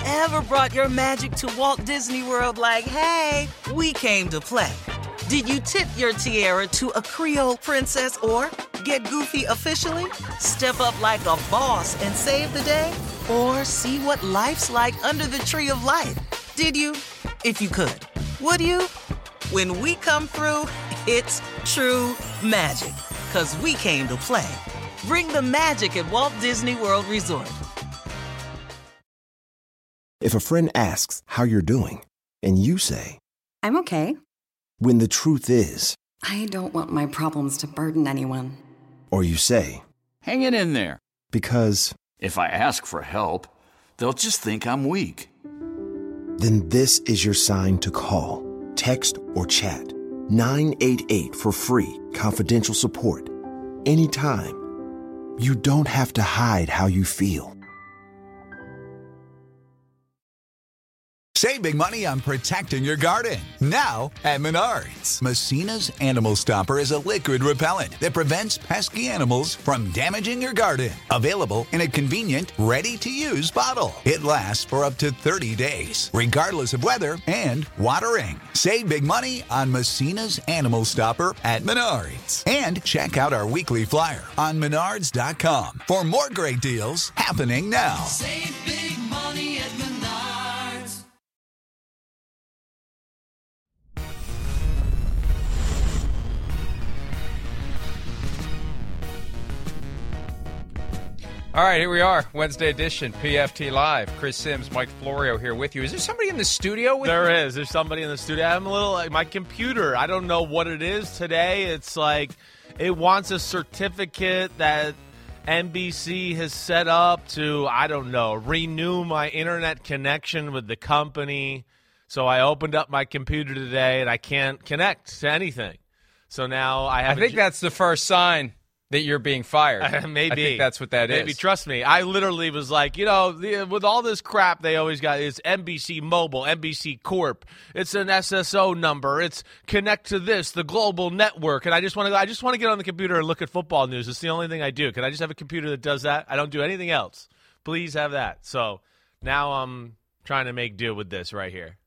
ever brought your magic to Walt Disney World like, hey, we came to play? Did you tip your tiara to a Creole princess or get goofy officially? Step up like a boss and save the day? Or see what life's like under the tree of life? Did you? If you could. Would you? When we come through, it's true magic. 'Cause we came to play. Bring the magic at Walt Disney World Resort. If a friend asks how you're doing, and you say, I'm okay. when the truth is, I don't want my problems to burden anyone. or you say, hang it in there. because, If I ask for help, they'll just think I'm weak. then this is your sign to call, text, or chat 988 for free, confidential support. Anytime. You don't have to hide how you feel. Save big money on protecting your garden. Now at Menards. Messina's Animal Stopper is a liquid repellent that prevents pesky animals from damaging your garden. Available in a convenient, ready-to-use bottle. It lasts for up to 30 days, regardless of weather and watering. Save big money on Messina's Animal Stopper at Menards. And check out our weekly flyer on Menards.com for more great deals happening now. Save big money at Menards. All right, here we are, Wednesday edition, PFT Live. Chris Sims, Mike Florio here with you. Is there somebody in the studio with you? There is. There's somebody in the studio. I'm a little like my computer. I don't know what it is today. It's like it wants a certificate that NBC has set up to, I don't know, renew my internet connection with the company. So I opened up my computer today and I can't connect to anything. So now I think that's the first sign that you're being fired. Maybe. I think that's what that is. Maybe. Trust me. I literally was like, with all this crap they always got, it's NBC Mobile, NBC Corp. It's an SSO number. It's connect to this, the global network. And I just want to get on the computer and look at football news. It's the only thing I do. Can I just have a computer that does that? I don't do anything else. Please have that. So now I'm trying to make do with this right here.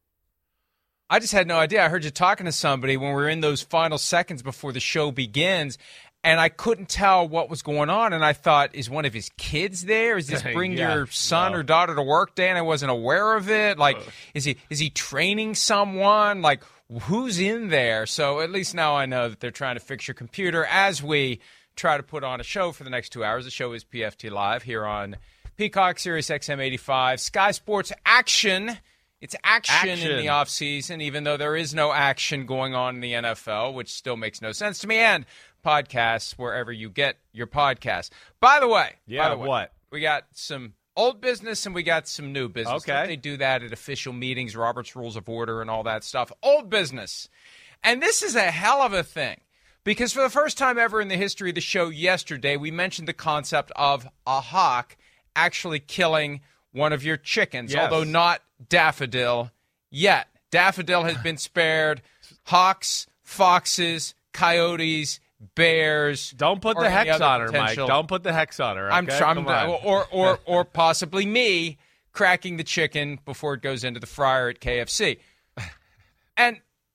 I just had no idea. I heard you talking to somebody when we were in those final seconds before the show begins, and I couldn't tell what was going on, and I thought, is one of his kids there? Is this bring your son or daughter to work day, and I wasn't aware of it? Like, is he training someone? Like, who's in there? So at least now I know that they're trying to fix your computer as we try to put on a show for the next 2 hours. The show is PFT Live here on Peacock, Sirius XM 85, Sky Sports Action. It's action in the offseason, even though there is no action going on in the NFL, which still makes no sense to me, and podcasts wherever you get your podcasts. By the way, what? We got some old business and we got some new business. Okay. Don't they do that at official meetings, Robert's Rules of Order and all that stuff? Old business. And this is a hell of a thing, because for the first time ever in the history of the show yesterday, we mentioned the concept of a hawk actually killing one of your chickens, although not Daffodil yet. Daffodil has been spared. Hawks, foxes, coyotes, bears. Don't put the hex on her, Mike. Don't put the hex on her. Okay? Or possibly me cracking the chicken before it goes into the fryer at KFC. And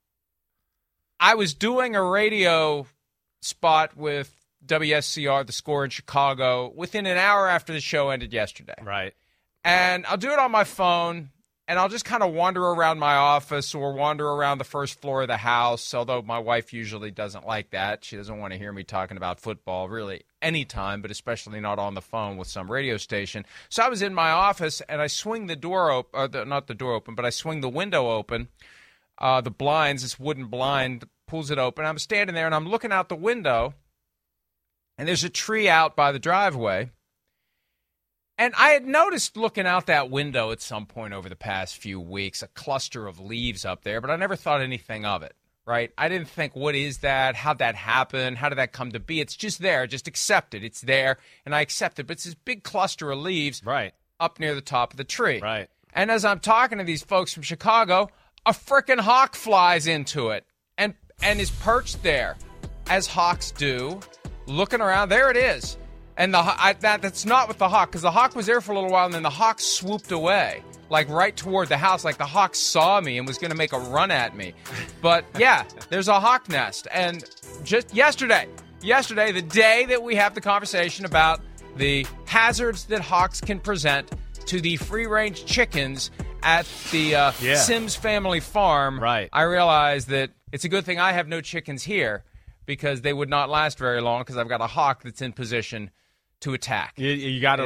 I was doing a radio spot with WSCR, The Score in Chicago, within an hour after the show ended yesterday. Right. And I'll do it on my phone, and I'll just kind of wander around my office or wander around the first floor of the house, although my wife usually doesn't like that. She doesn't want to hear me talking about football really anytime, but especially not on the phone with some radio station. So I was in my office, and I swing the door open, not the door open, but I swing the window open. The blinds, this wooden blind, pulls it open. I'm standing there, and I'm looking out the window, and there's a tree out by the driveway. And I had noticed looking out that window at some point over the past few weeks, a cluster of leaves up there, but I never thought anything of it, right? I didn't think, what is that? How'd that happen? How did that come to be? It's just there. Just accept it. It's there, and I accept it. But it's this big cluster of leaves up near the top of the tree. Right. And as I'm talking to these folks from Chicago, a frickin' hawk flies into it and is perched there, as hawks do, looking around. There it is. And that's not with the hawk, because the hawk was there for a little while, and then the hawk swooped away, like right toward the house, like the hawk saw me and was going to make a run at me. But yeah, there's a hawk nest. And just yesterday, the day that we have the conversation about the hazards that hawks can present to the free-range chickens at the Sims family farm, right. I realized that it's a good thing I have no chickens here, because they would not last very long, because I've got a hawk that's in position to attack. You got to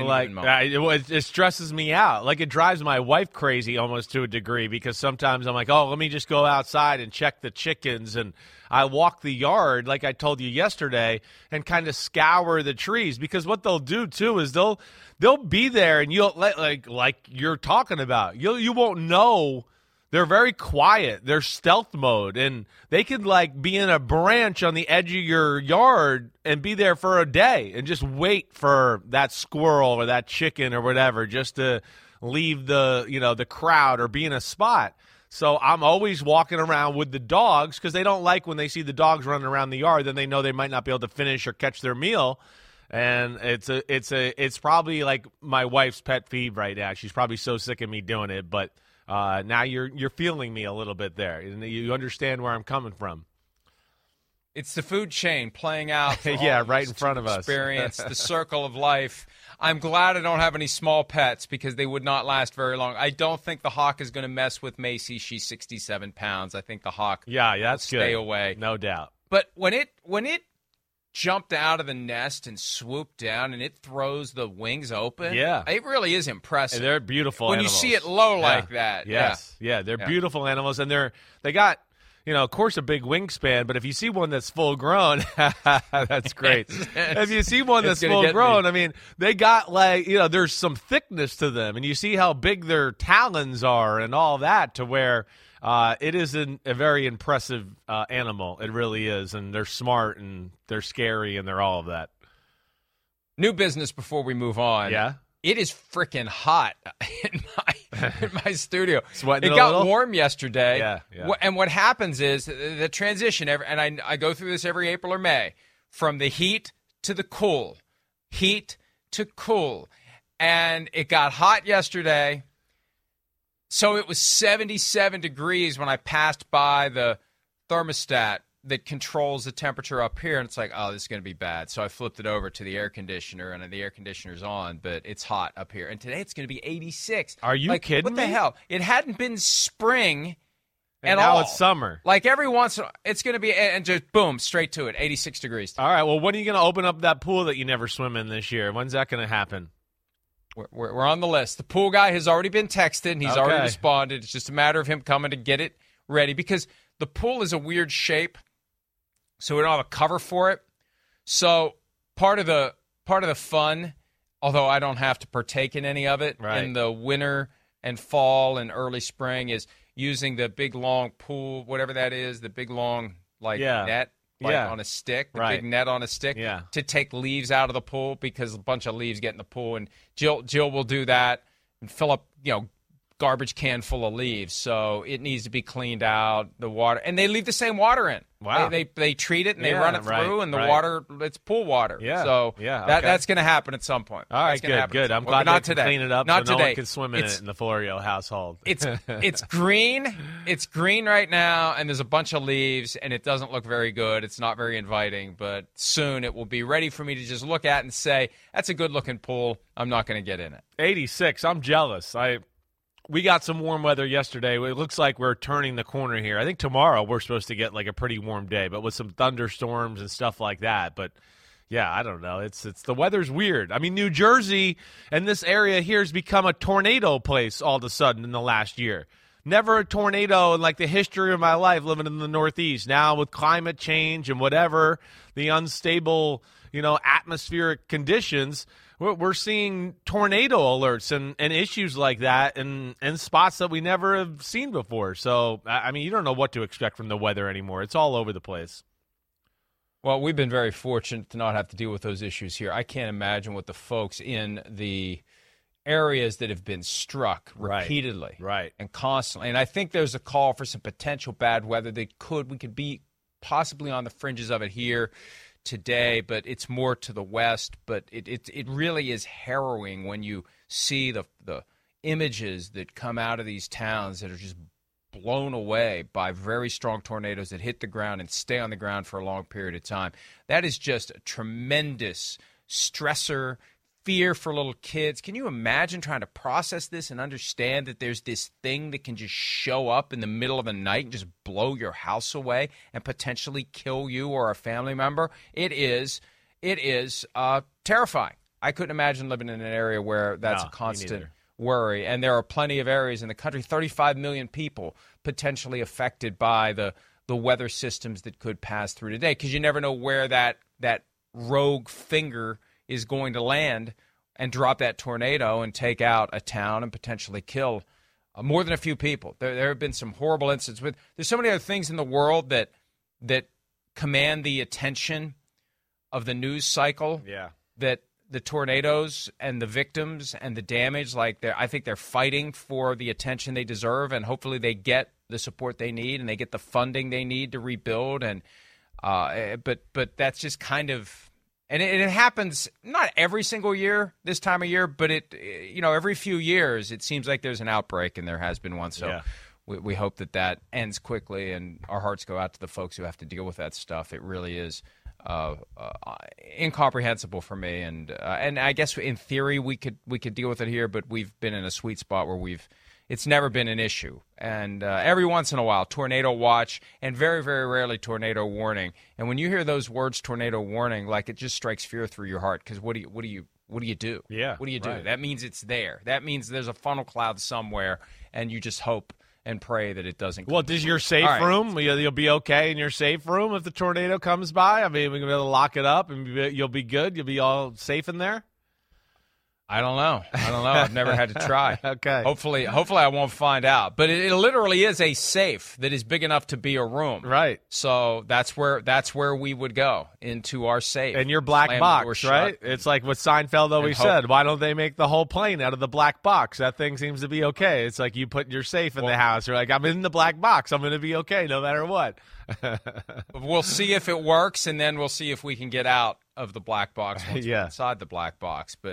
it stresses me out. Like, it drives my wife crazy almost to a degree, because sometimes I'm like, oh, let me just go outside and check the chickens. And I walk the yard, like I told you yesterday, and kind of scour the trees, because what they'll do too is they'll be there, and you'll like you're talking about. You won't know. They're very quiet. They're stealth mode, and they could like be in a branch on the edge of your yard and be there for a day and just wait for that squirrel or that chicken or whatever just to leave the crowd or be in a spot. So I'm always walking around with the dogs, because they don't like when they see the dogs running around the yard. Then they know they might not be able to finish or catch their meal. And it's probably like my wife's pet peeve right now. She's probably so sick of me doing it, but now you're feeling me a little bit there, and you understand where I'm coming from. It's the food chain playing out. Yeah, right in front of us. Experience the circle of life. I'm glad I don't have any small pets, because they would not last very long. I don't think the hawk is going to mess with Macy. She's 67 pounds. I think the hawk will stay away. No doubt. But when it jumped out of the nest and swooped down, and it throws the wings open, it really is impressive. And they're beautiful when animals. You see it low like that. Yes. Yeah, they're beautiful animals, and they got, of course, a big wingspan, but if you see one that's full grown, that's great. If you see one that's full grown, I mean, they got there's some thickness to them, and you see how big their talons are and all that, to where it is a very impressive animal. It really is, and they're smart, and they're scary, and they're all of that. New business before we move on. Yeah? It is freaking hot in my studio. Sweating it a got little? warm yesterday. Yeah. And what happens is the transition, and I go through this every April or May, from the heat to the cool. Heat to cool. And it got hot yesterday. So it was 77 degrees when I passed by the thermostat that controls the temperature up here, and it's like, oh, this is going to be bad. So I flipped it over to the air conditioner, and the air conditioner's on, but it's hot up here. And today it's going to be 86. Are you kidding me? What the hell? It hadn't been spring and at all. Now it's summer. Like every once in a while, it's going to be, and just boom, straight to it, 86 degrees. All right, well, when are you going to open up that pool that you never swim in this year? When's that going to happen? We're on the list. The pool guy has already been texted, and he's already responded. It's just a matter of him coming to get it ready, because the pool is a weird shape, so we don't have a cover for it. So part of the fun, although I don't have to partake in any of it, in the winter and fall and early spring, is using the big long pool, whatever that is, the big long net. On a stick, the big net on a stick, to take leaves out of the pool, because a bunch of leaves get in the pool, and Jill will do that and fill up, garbage can full of leaves. So it needs to be cleaned out, the water, and they leave the same water in. Wow. They treat it and they run it through, and the water, it's pool water. Yeah. So that's going to happen at some point. All right, good. I'm glad not they today. Clean it up not so today. No one can swim in it in the Florio household. It's green. It's green right now, and there's a bunch of leaves, and it doesn't look very good. It's not very inviting, but soon it will be ready for me to just look at and say, that's a good-looking pool. I'm not going to get in it. 86. I'm jealous. We got some warm weather yesterday. It looks like we're turning the corner here. I think tomorrow we're supposed to get like a pretty warm day, but with some thunderstorms and stuff like that. But yeah, I don't know. It's the weather's weird. I mean, New Jersey and this area here has become a tornado place all of a sudden in the last year. Never a tornado in like the history of my life living in the Northeast. Now with climate change and whatever, the unstable, atmospheric conditions, we're seeing tornado alerts and issues like that in spots that we never have seen before. So, I mean, you don't know what to expect from the weather anymore. It's all over the place. Well, we've been very fortunate to not have to deal with those issues here. I can't imagine what the folks in the areas that have been struck repeatedly and constantly. And I think there's a call for some potential bad weather that we could be possibly on the fringes of it here today, but it's more to the west. But it really is harrowing when you see the images that come out of these towns that are just blown away by very strong tornadoes that hit the ground and stay on the ground for a long period of time. That is just a tremendous stressor, fear for little kids. Can you imagine trying to process this and understand that there's this thing that can just show up in the middle of the night and just blow your house away and potentially kill you or a family member? It is terrifying. I couldn't imagine living in an area where that's a constant worry. And there are plenty of areas in the country, 35 million people potentially affected by the weather systems that could pass through today, because you never know where that rogue finger is going to land and drop that tornado and take out a town and potentially kill more than a few people. There have been some horrible incidents. There's so many other things in the world that command the attention of the news cycle. Yeah. That the tornadoes and the victims and the damage, I think they're fighting for the attention they deserve, and hopefully they get the support they need and they get the funding they need to rebuild. And but that's just kind of, and it happens not every single year this time of year, but every few years it seems like there's an outbreak, and there has been one. So we hope that ends quickly, and our hearts go out to the folks who have to deal with that stuff. It really is incomprehensible for me, and I guess in theory we could deal with it here, but we've been in a sweet spot where it's never been an issue. And every once in a while, tornado watch, and very, very rarely tornado warning. And when you hear those words, tornado warning, it just strikes fear through your heart, because what do you do? Yeah, what do you do? Right. That means it's there. That means there's a funnel cloud somewhere, and you just hope and pray that it doesn't. Well, does your safe room, you'll be okay in your safe room if the tornado comes by? I mean, we're going to be able to lock it up and you'll be good? You'll be all safe in there? I don't know. I've never had to try. Okay. Hopefully I won't find out. But it literally is a safe that is big enough to be a room. Right. So that's where we would go, into our safe. And your black box, right? It's like what Seinfeld always said. Why don't they make the whole plane out of the black box? That thing seems to be okay. It's like you put your safe in the house. You're like, I'm in the black box. I'm going to be okay no matter what. We'll see if it works, and then we'll see if we can get out of the black box once we're inside the black box. But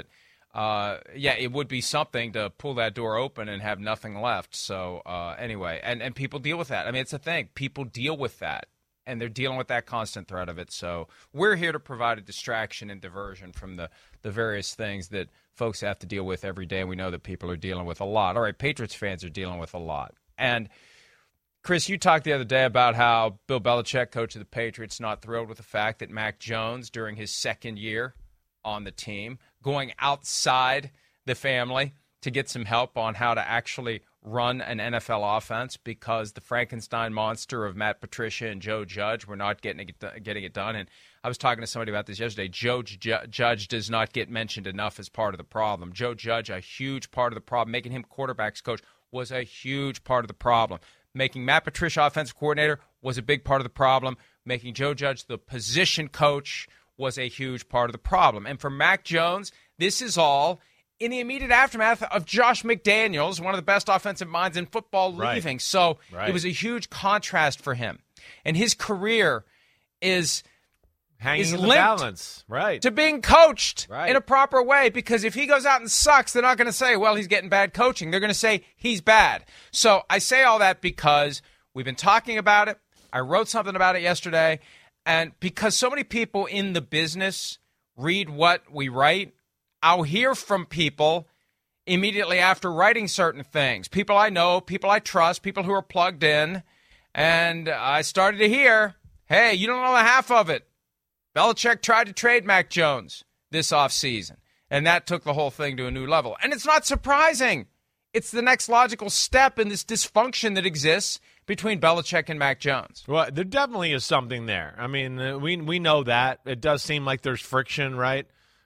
it would be something to pull that door open and have nothing left. So anyway, and people deal with that. I mean, it's a thing. People deal with that, and they're dealing with that constant threat of it. So we're here to provide a distraction and diversion from the various things that folks have to deal with every day. And we know that people are dealing with a lot. All right, Patriots fans are dealing with a lot. And Chris, you talked the other day about how Bill Belichick, coach of the Patriots, not thrilled with the fact that Mac Jones, during his second year on the team, going outside the family to get some help on how to actually run an NFL offense, because the Frankenstein monster of Matt Patricia and Joe Judge were not getting it done. And I was talking to somebody about this yesterday. Joe Judge does not get mentioned enough as part of the problem. Joe Judge, a huge part of the problem. Making him quarterback's coach was a huge part of the problem. Making Matt Patricia offensive coordinator was a big part of the problem. Making Joe Judge the position coach was a huge part of the problem. And for Mac Jones, this is all in the immediate aftermath of Josh McDaniels, one of the best offensive minds in football, leaving. So it was a huge contrast for him. And his career is hanging in the balance, right, to being coached in a proper way, because if he goes out and sucks, they're not going to say, well, he's getting bad coaching. They're going to say he's bad. So I say all that because we've been talking about it. I wrote something about it yesterday. And because so many people in the business read what we write, I'll hear from people immediately after writing certain things. People I know, people I trust, people who are plugged in. And I started to hear, hey, you don't know the half of it. Belichick tried to trade Mac Jones this offseason, and that took the whole thing to a new level. And it's not surprising. It's the next logical step in this dysfunction that exists between Belichick and Mac Jones. Well, there definitely is something there. I mean, we know that. It does seem like there's friction, right?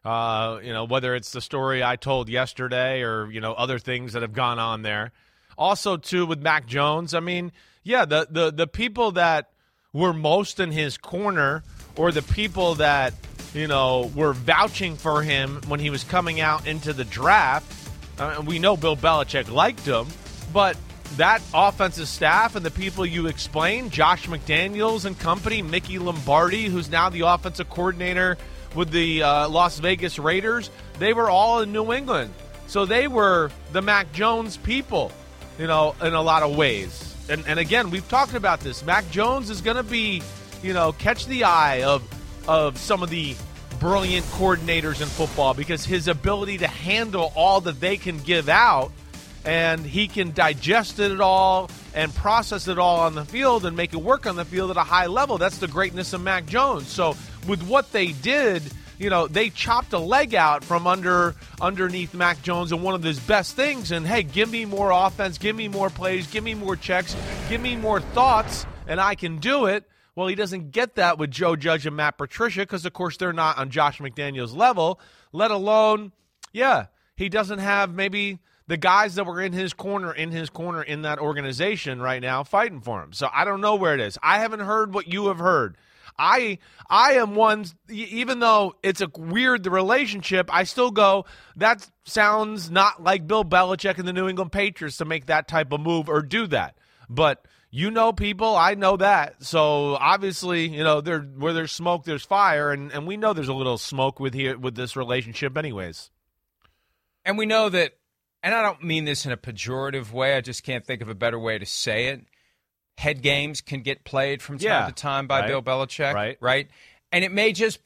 Whether it's the story I told yesterday or, other things that have gone on there. Also, too, with Mac Jones, I mean, yeah, the people that were most in his corner, or the people that, were vouching for him when he was coming out into the draft, we know Bill Belichick liked him, but that offensive staff and the people you explained, Josh McDaniels and company, Mickey Lombardi, who's now the offensive coordinator with the Las Vegas Raiders, they were all in New England. So they were the Mac Jones people, in a lot of ways. And again, we've talked about this. Mac Jones is going to be, catch the eye of some of the brilliant coordinators in football because his ability to handle all that they can give out, and he can digest it all and process it all on the field and make it work on the field at a high level. That's the greatness of Mac Jones. So with what they did, they chopped a leg out from underneath Mac Jones, and one of his best things. And, hey, give me more offense, give me more plays, give me more checks, give me more thoughts, and I can do it. Well, he doesn't get that with Joe Judge and Matt Patricia because, of course, they're not on Josh McDaniels' level, let alone, he doesn't have maybe the guys that were in his corner in that organization right now fighting for him. So I don't know where it is. I haven't heard what you have heard. I am one, even though it's a weird relationship, I still go, that sounds not like Bill Belichick and the New England Patriots to make that type of move or do that. But people, I know that. So obviously, where there's smoke, there's fire, and we know there's a little smoke with this relationship anyways. And we know that, and I don't mean this in a pejorative way, I just can't think of a better way to say it. Head games can get played from time to time by Bill Belichick, right? And it may just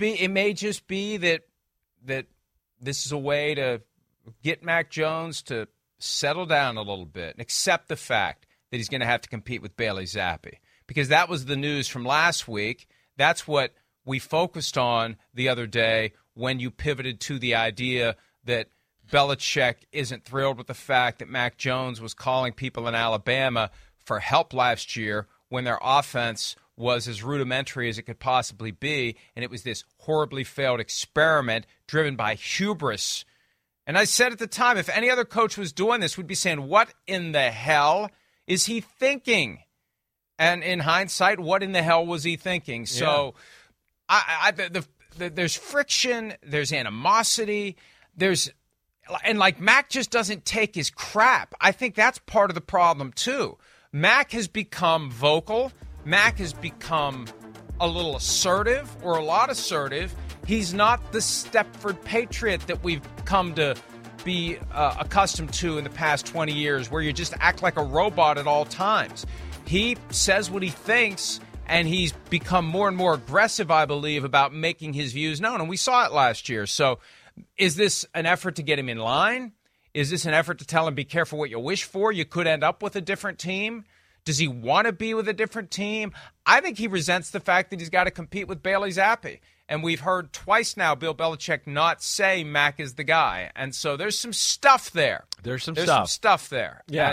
be that this is a way to get Mac Jones to settle down a little bit and accept the fact that he's going to have to compete with Bailey Zappi, because that was the news from last week. That's what we focused on the other day when you pivoted to the idea that Belichick isn't thrilled with the fact that Mac Jones was calling people in Alabama for help last year when their offense was as rudimentary as it could possibly be, and it was this horribly failed experiment driven by hubris. And I said at the time, if any other coach was doing this, we'd be saying, what in the hell is he thinking? And in hindsight, what in the hell was he thinking? So there's friction, there's animosity, and Mac just doesn't take his crap. I think that's part of the problem too. Mac has become vocal. Mac has become a little assertive, or a lot assertive. He's not the Stepford Patriot that we've come to be accustomed to in the past 20 years, where you just act like a robot at all times. He says what he thinks, and he's become more and more aggressive, I believe, about making his views known. And we saw it last year. So is this an effort to get him in line? Is this an effort to tell him, be careful what you wish for? You could end up with a different team. Does he want to be with a different team? I think he resents the fact that he's got to compete with Bailey Zappi. And we've heard twice now Bill Belichick not say Mac is the guy. And so there's some stuff there. There's some stuff there. Yeah.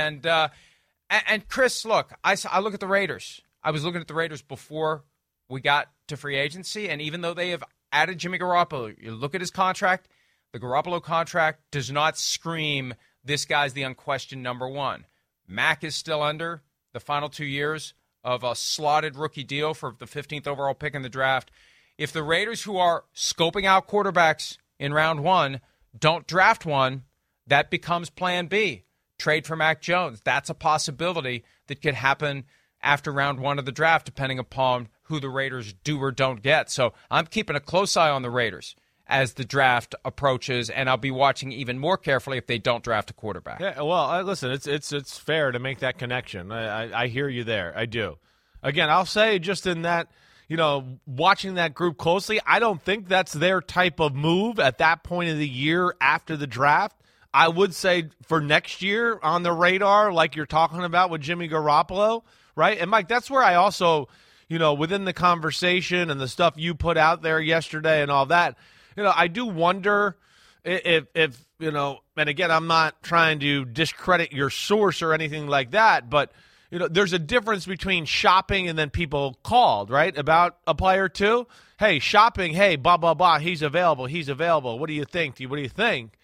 And Chris, look, I look at the Raiders. I was looking at the Raiders before we got to free agency. And even though they have added Jimmy Garoppolo, you look at his contract, the Garoppolo contract does not scream, this guy's the unquestioned number one. Mac is still under the final 2 years of a slotted rookie deal for the 15th overall pick in the draft. If the Raiders, who are scoping out quarterbacks in round one, don't draft one, that becomes plan B. Trade for Mac Jones. That's a possibility that could happen after round one of the draft, depending upon who the Raiders do or don't get. So I'm keeping a close eye on the Raiders as the draft approaches, and I'll be watching even more carefully if they don't draft a quarterback. Yeah, well, listen, it's fair to make that connection. I hear you there. I do. Again, I'll say just in that, watching that group closely, I don't think that's their type of move at that point of the year after the draft. I would say for next year on the radar, like you're talking about with Jimmy Garoppolo, right? And, Mike, that's where I also, within the conversation and the stuff you put out there yesterday and all that, I do wonder if and again, I'm not trying to discredit your source or anything like that, but, there's a difference between shopping and then people called, right, about a player too. Hey, shopping, hey, blah, blah, blah, he's available. What do you think? What do you think?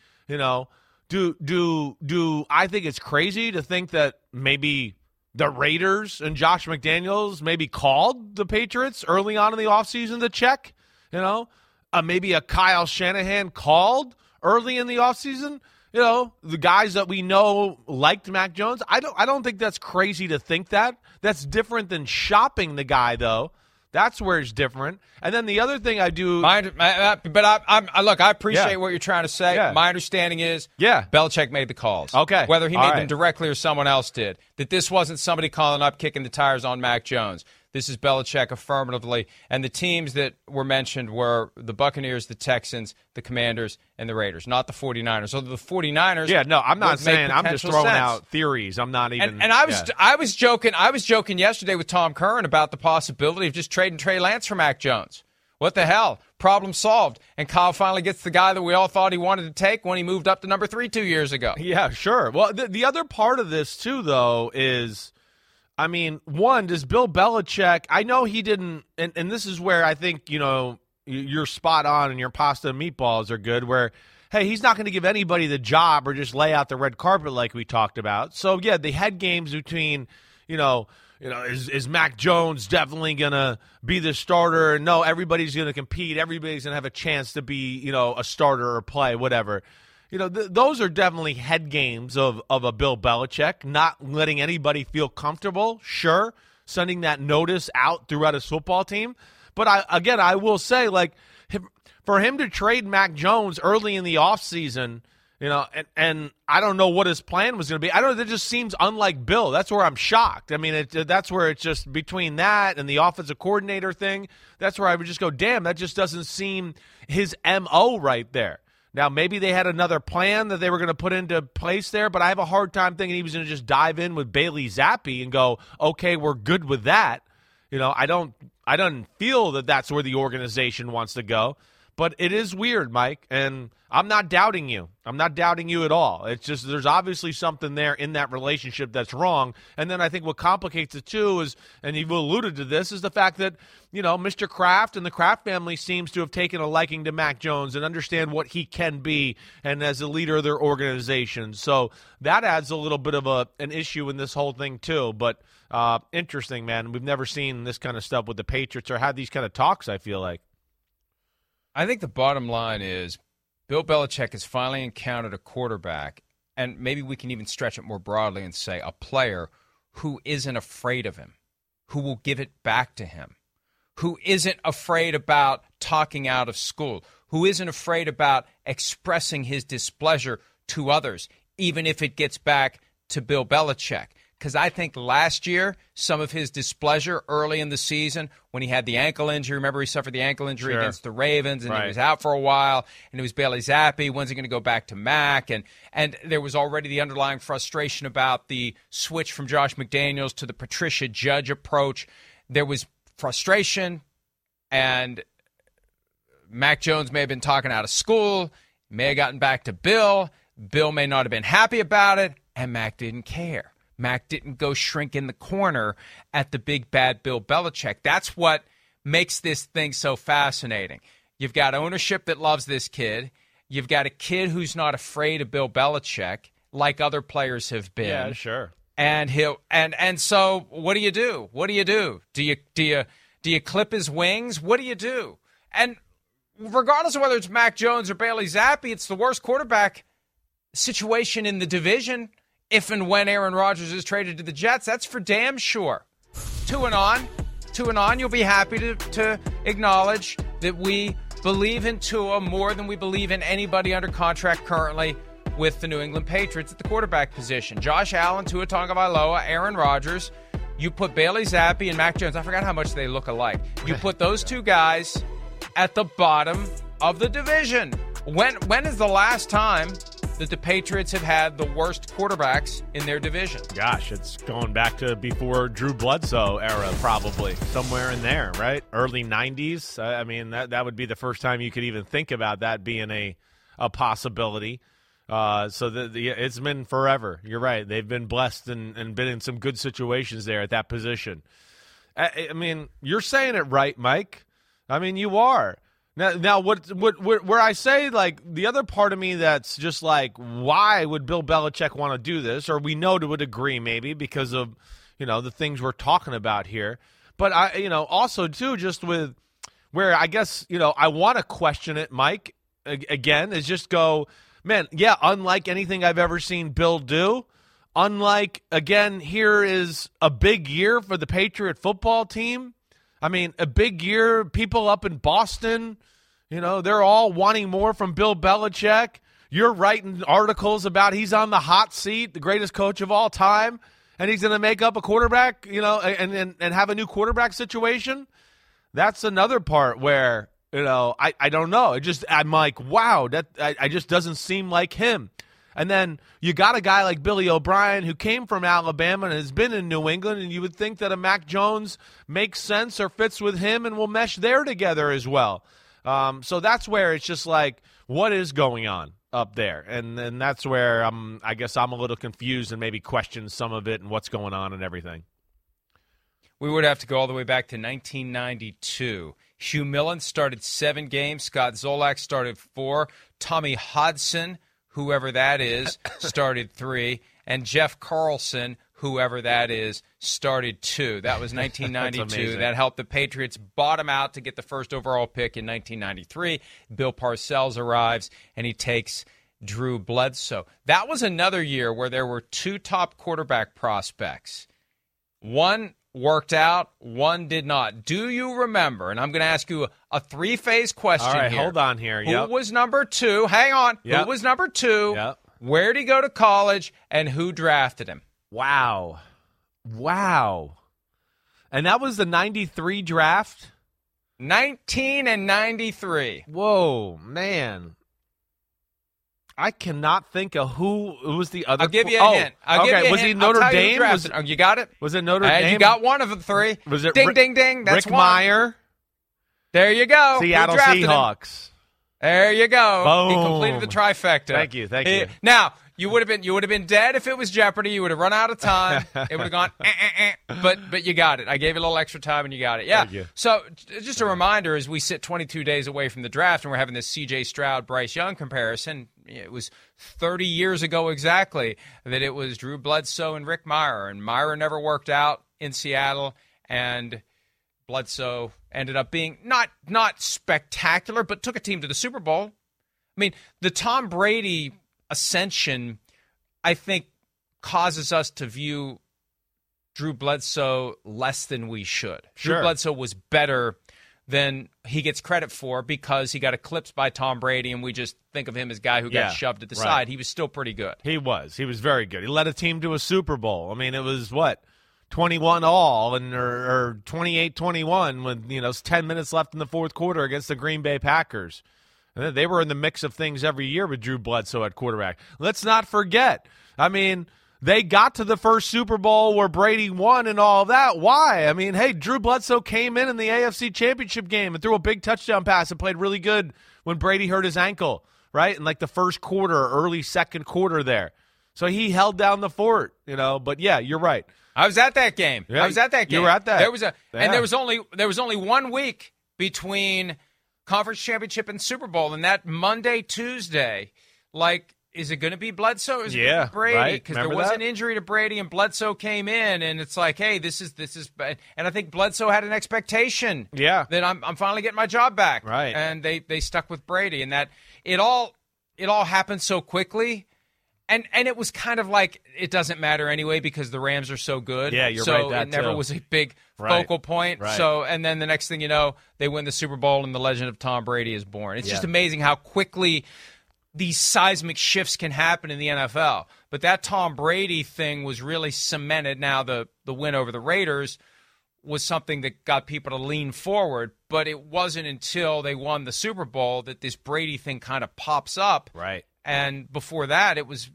Do I think it's crazy to think that maybe the Raiders and Josh McDaniels maybe called the Patriots early on in the offseason to check, maybe a Kyle Shanahan called early in the offseason the guys that we know liked Mac Jones. I don't think that's crazy to think that. That's different than shopping the guy, though. That's where it's different. And then the other thing I do, look, I appreciate what you're trying to say. Yeah. My understanding is, Belichick made the calls. Okay, whether he made them directly or someone else did. That this wasn't somebody calling up, kicking the tires on Mac Jones. This is Belichick affirmatively. And the teams that were mentioned were the Buccaneers, the Texans, the Commanders, and the Raiders, not the 49ers. So the 49ers. Yeah, no, I'm not saying. I'm just throwing out theories. I'm not even. And I was joking. I was joking yesterday with Tom Curran about the possibility of just trading Trey Lance for Mac Jones. What the hell? Problem solved. And Kyle finally gets the guy that we all thought he wanted to take when he moved up to number 3 2 years ago. Yeah, sure. Well, the other part of this, too, though, is, I mean, one, does Bill Belichick, I know he didn't, and this is where I think, you're spot on and your pasta and meatballs are good, where, hey, he's not going to give anybody the job or just lay out the red carpet like we talked about. So, yeah, they had games between, is Mac Jones definitely going to be the starter? No, everybody's going to compete. Everybody's going to have a chance to be, a starter or play, whatever. Those are definitely head games of a Bill Belichick, not letting anybody feel comfortable, sure, sending that notice out throughout his football team. But I will say, like, for him to trade Mac Jones early in the offseason, and I don't know what his plan was going to be. I don't know. That just seems unlike Bill. That's where I'm shocked. I mean, that's where it's just between that and the offensive coordinator thing, that's where I would just go, damn, that just doesn't seem his MO right there. Now, maybe they had another plan that they were going to put into place there, but I have a hard time thinking he was going to just dive in with Bailey Zappi and go, okay, we're good with that. I don't feel that that's where the organization wants to go. But it is weird, Mike, and I'm not doubting you. I'm not doubting you at all. It's just there's obviously something there in that relationship that's wrong. And then I think what complicates it, too, is, and you've alluded to this, is the fact that, Mr. Kraft and the Kraft family seems to have taken a liking to Mac Jones and understand what he can be and as a leader of their organization. So that adds a little bit of an issue in this whole thing, too. But interesting, man. We've never seen this kind of stuff with the Patriots or had these kind of talks, I feel like. I think the bottom line is Bill Belichick has finally encountered a quarterback, and maybe we can even stretch it more broadly and say a player who isn't afraid of him, who will give it back to him, who isn't afraid about talking out of school, who isn't afraid about expressing his displeasure to others, even if it gets back to Bill Belichick. Because I think last year, some of his displeasure early in the season, when he had the ankle injury, remember he suffered the ankle injury against the Ravens, and he was out for a while, and it was Bailey Zappi. When's he going to go back to Mac? And there was already the underlying frustration about the switch from Josh McDaniels to the Patricia Judge approach. There was frustration, and Mac Jones may have been talking out of school, may have gotten back to Bill. Bill may not have been happy about it, and Mac didn't care. Mac didn't go shrink in the corner at the big bad Bill Belichick. That's what makes this thing so fascinating. You've got ownership that loves this kid. You've got a kid who's not afraid of Bill Belichick, like other players have been. Yeah, sure. And so what do you do? What do you do? Do you clip his wings? What do you do? And regardless of whether it's Mac Jones or Bailey Zappi, it's the worst quarterback situation in the division. If and when Aaron Rodgers is traded to the Jets, that's for damn sure. 2 and on, you'll be happy to acknowledge that we believe in Tua more than we believe in anybody under contract currently with the New England Patriots at the quarterback position. Josh Allen, Tua Tagovailoa, Aaron Rodgers. You put Bailey Zappi and Mac Jones. I forgot how much they look alike. You put those two guys at the bottom of the division. When is the last time that the Patriots have had the worst quarterbacks in their division? Gosh, it's going back to before Drew Bledsoe era, probably. Somewhere in there, right? Early 90s. I mean, that would be the first time you could even think about that being a possibility. It's been forever. You're right. They've been blessed and been in some good situations there at that position. I mean, you're saying it right, Mike. I mean, you are. Now, where I say, like, the other part of me that's just like, why would Bill Belichick want to do this? Or we know to a degree, maybe, because of, the things we're talking about here. But, also, too, just with where I guess, I want to question it, Mike, again, is just go, man, yeah, unlike anything I've ever seen Bill do, unlike, again, here is a big year for the Patriot football team. I mean, a big year, people up in Boston, they're all wanting more from Bill Belichick. You're writing articles about he's on the hot seat, the greatest coach of all time, and he's going to make up a quarterback, and have a new quarterback situation. That's another part where, I don't know. I'm like, wow, I just doesn't seem like him. And then you got a guy like Billy O'Brien who came from Alabama and has been in New England, and you would think that a Mac Jones makes sense or fits with him and will mesh there together as well. So that's where it's just like, what is going on up there? And that's where I guess I'm a little confused and maybe question some of it and what's going on and everything. We would have to go all the way back to 1992. Hugh Millen started 7 games. Scott Zolak started 4. Tommy Hodson, whoever that is, started 3. And Jeff Carlson, whoever that is, started 2. That was 1992. That helped the Patriots bottom out to get the first overall pick in 1993. Bill Parcells arrives, and he takes Drew Bledsoe. That was another year where there were 2 top quarterback prospects. One worked out, one did not. Do you remember? And I'm going to ask you a 3-phase question. All right, here. hold on here. Who was number 2? Hang on. Yep. Who was number 2? Yep. Where did he go to college? And who drafted him? Wow. And that was the 93 draft? 19 and 93. Whoa, man. I cannot think of who was the other. I'll give you a hint. Was he Notre Dame? You got it? Was it Notre Dame? You got one of the 3. Was it ding, ding, ding. That's Rick one. Meyer? There you go. Seattle Seahawks. There you go. Boom. He completed the trifecta. Thank you. Now, you would have been dead if it was Jeopardy. You would have run out of time. It would have gone, but you got it. I gave you a little extra time, and you got it. Yeah. Thank you. So just a reminder, as we sit 22 days away from the draft, and we're having this C.J. Stroud-Bryce Young comparison, it was 30 years ago exactly that it was Drew Bledsoe and Rick Meyer, and Meyer never worked out in Seattle, and Bledsoe ended up being not spectacular, but took a team to the Super Bowl. I mean, the Tom Brady ascension, I think, causes us to view Drew Bledsoe less than we should. Sure. Drew Bledsoe was better than he gets credit for because he got eclipsed by Tom Brady, and we just think of him as a guy who got shoved at the side. He was still pretty good. He was very good. He led a team to a Super Bowl. I mean, it was 21 all or 28-21 with 10 minutes left in the fourth quarter against the Green Bay Packers. And they were in the mix of things every year with Drew Bledsoe at quarterback. Let's not forget. I mean, they got to the first Super Bowl where Brady won and all that. Why? I mean, hey, Drew Bledsoe came in the AFC Championship game and threw a big touchdown pass and played really good when Brady hurt his ankle, right? In like the first quarter, early second quarter there. So he held down the fort, But yeah, you're right. I was at that game. Yeah, You were at that. And there was only 1 week between Conference Championship and Super Bowl, and that Monday, Tuesday, is it going to be Bledsoe or is it going to be Brady? Because there was an injury to Brady, and Bledsoe came in, and it's like, hey, this is, and I think Bledsoe had an expectation that I'm finally getting my job back, right? And they stuck with Brady, and that it all happened so quickly. And it was kind of like it doesn't matter anyway because the Rams are so good. Yeah, you're so right. That it never too. was a big focal point. Right. So, and then the next thing you know, they win the Super Bowl and the legend of Tom Brady is born. It's just amazing how quickly these seismic shifts can happen in the NFL. But that Tom Brady thing was really cemented. Now the win over the Raiders was something that got people to lean forward, but it wasn't until they won the Super Bowl that this Brady thing kind of pops up. Right. And before that, it was,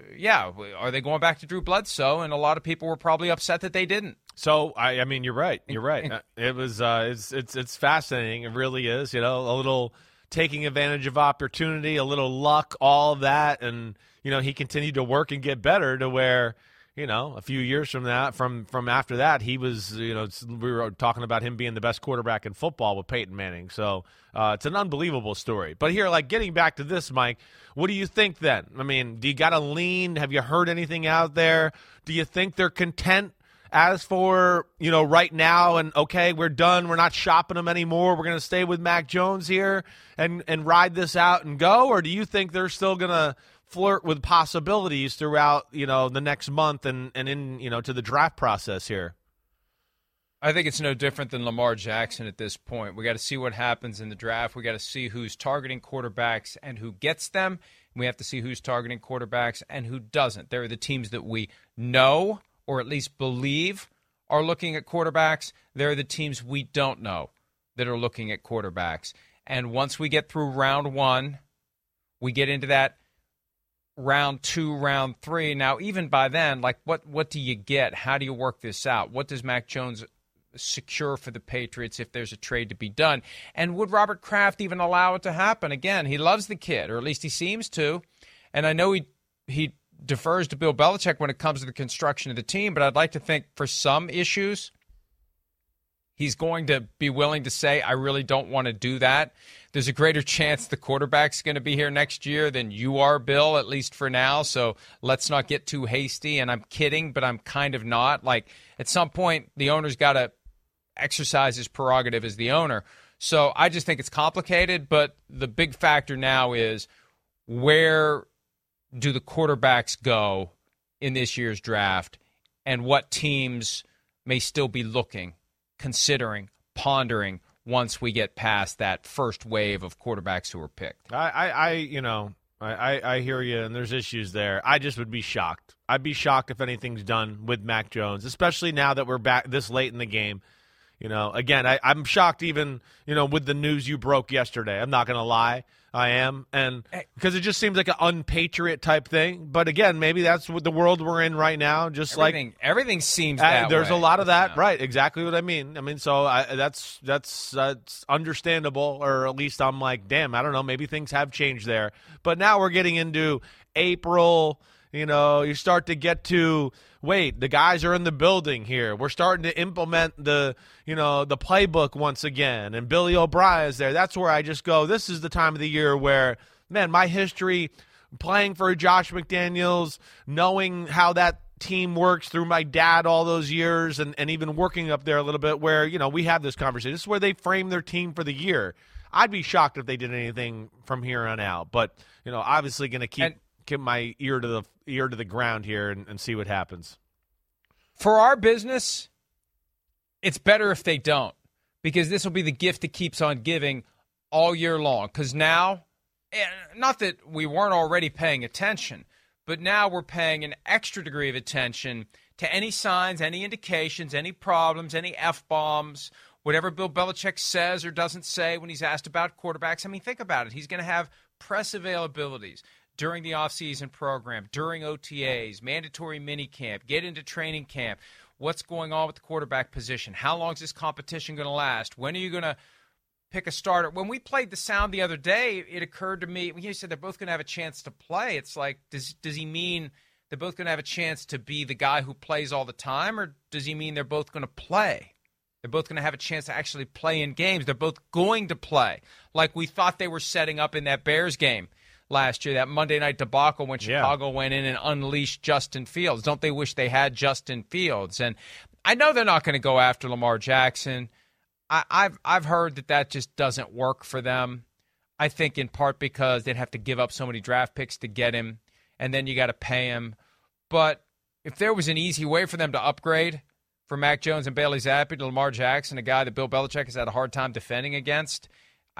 are they going back to Drew Bledsoe? And a lot of people were probably upset that they didn't. So, I mean, you're right. You're right. It was, it's fascinating. It really is, a little taking advantage of opportunity, a little luck, all of that. And, he continued to work and get better to where, a few years from that, from after that, he was, we were talking about him being the best quarterback in football with Peyton Manning. So it's an unbelievable story. But here, getting back to this, Mike, what do you think then? I mean, do you got to lean? Have you heard anything out there? Do you think they're content as for, right now and, okay, we're done, we're not shopping him anymore, we're going to stay with Mac Jones here and ride this out and go? Or do you think they're still going to flirt with possibilities throughout, the next month and in, to the draft process here? I think it's no different than Lamar Jackson at this point. We got to see what happens in the draft. We got to see who's targeting quarterbacks and who gets them. We have to see who's targeting quarterbacks and who doesn't. There are the teams that we know or at least believe are looking at quarterbacks. There are the teams we don't know that are looking at quarterbacks. And once we get through round one, we get into that round two, round three. Now, even by then, like what do you get? How do you work this out? What does Mac Jones secure for the Patriots if there's a trade to be done? And would Robert Kraft even allow it to happen? Again, he loves the kid, or at least he seems to. And I know he defers to Bill Belichick when it comes to the construction of the team, but I'd like to think for some issues, he's going to be willing to say, I really don't want to do that. There's a greater chance the quarterback's going to be here next year than you are, Bill, at least for now. So let's not get too hasty. And I'm kidding, but I'm kind of not. Like, at some point, the owner's got to exercise his prerogative as the owner. So I just think it's complicated, but the big factor now is where do the quarterbacks go in this year's draft and what teams may still be looking, considering, pondering once we get past that first wave of quarterbacks who are picked. I hear you, and there's issues there. I just would be shocked. I'd be shocked if anything's done with Mac Jones, especially now that we're back this late in the game. Again, I'm shocked even, with the news you broke yesterday. I'm not going to lie. I am. And because it just seems like an unpatriot type thing. But again, maybe that's what the world we're in right now. Just everything seems that there's way. a lot of that. Right. Exactly what I mean. So that's understandable, or at least I'm like, damn, I don't know. Maybe things have changed there. But now we're getting into April. You start to get to, wait, the guys are in the building here. We're starting to implement the playbook once again. And Billy O'Brien's there. That's where I just go, this is the time of the year where, man, my history playing for Josh McDaniels, knowing how that team works through my dad all those years and even working up there a little bit where, we have this conversation. This is where they frame their team for the year. I'd be shocked if they did anything from here on out. But, obviously going to keep my ear to the ground here and see what happens. For our business, it's better if they don't, because this will be the gift that keeps on giving all year long. Because now, not that we weren't already paying attention, but now we're paying an extra degree of attention to any signs, any indications, any problems, any F-bombs, whatever Bill Belichick says or doesn't say when he's asked about quarterbacks. I mean, think about it. He's going to have press availabilities during the offseason program, during OTAs, mandatory minicamp, get into training camp. What's going on with the quarterback position? How long is this competition going to last? When are you going to pick a starter? When we played the sound the other day, it occurred to me, when you said they're both going to have a chance to play, it's like, does he mean they're both going to have a chance to be the guy who plays all the time, or does he mean they're both going to play? They're both going to have a chance to actually play in games. They're both going to play, like we thought they were setting up in that Bears game last year, that Monday night debacle when Chicago went in and unleashed Justin Fields. Don't they wish they had Justin Fields? And I know they're not going to go after Lamar Jackson. I've heard that just doesn't work for them. I think in part because they'd have to give up so many draft picks to get him, and then you got to pay him. But if there was an easy way for them to upgrade from Mac Jones and Bailey Zappi to Lamar Jackson, a guy that Bill Belichick has had a hard time defending against,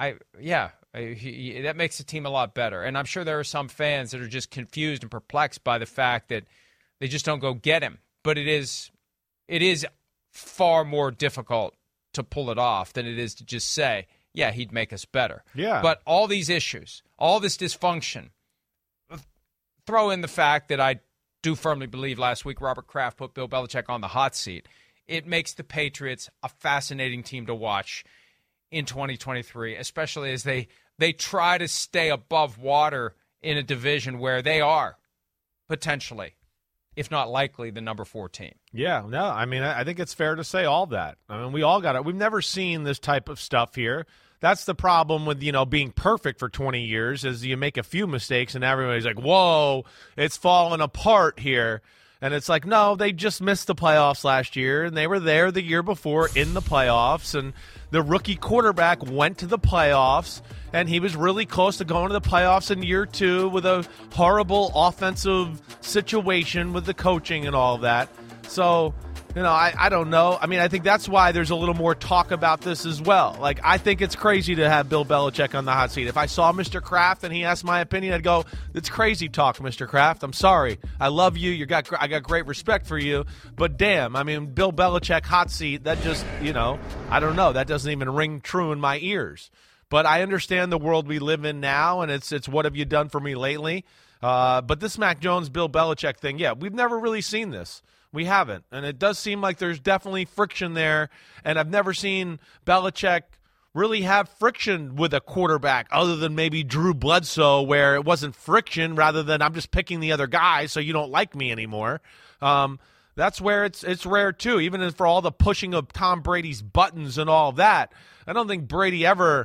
that makes the team a lot better. And I'm sure there are some fans that are just confused and perplexed by the fact that they just don't go get him. But it is far more difficult to pull it off than it is to just say, yeah, he'd make us better. Yeah. But all these issues, all this dysfunction, throw in the fact that I do firmly believe last week Robert Kraft put Bill Belichick on the hot seat. It makes the Patriots a fascinating team to watch in 2023, especially as they try to stay above water in a division where they are potentially, if not likely, the number 4 team. Yeah, no, I mean, I think it's fair to say all that. I mean, we all got it. We've never seen this type of stuff here. That's the problem with, being perfect for 20 years is you make a few mistakes and everybody's like, whoa, it's falling apart here. And it's like, no, they just missed the playoffs last year, and they were there the year before in the playoffs, and the rookie quarterback went to the playoffs, and he was really close to going to the playoffs in year 2 with a horrible offensive situation with the coaching and all of that. So, I don't know. I mean, I think that's why there's a little more talk about this as well. Like, I think it's crazy to have Bill Belichick on the hot seat. If I saw Mr. Kraft and he asked my opinion, I'd go, it's crazy talk, Mr. Kraft. I'm sorry. I love you. I got great respect for you. But damn, I mean, Bill Belichick hot seat, that just, I don't know. That doesn't even ring true in my ears. But I understand the world we live in now, and it's what have you done for me lately? But this Mac Jones, Bill Belichick thing, yeah, we've never really seen this. We haven't. And it does seem like there's definitely friction there. And I've never seen Belichick really have friction with a quarterback other than maybe Drew Bledsoe, where it wasn't friction rather than I'm just picking the other guy so you don't like me anymore. That's where it's rare too, even for all the pushing of Tom Brady's buttons and all of that. I don't think Brady ever,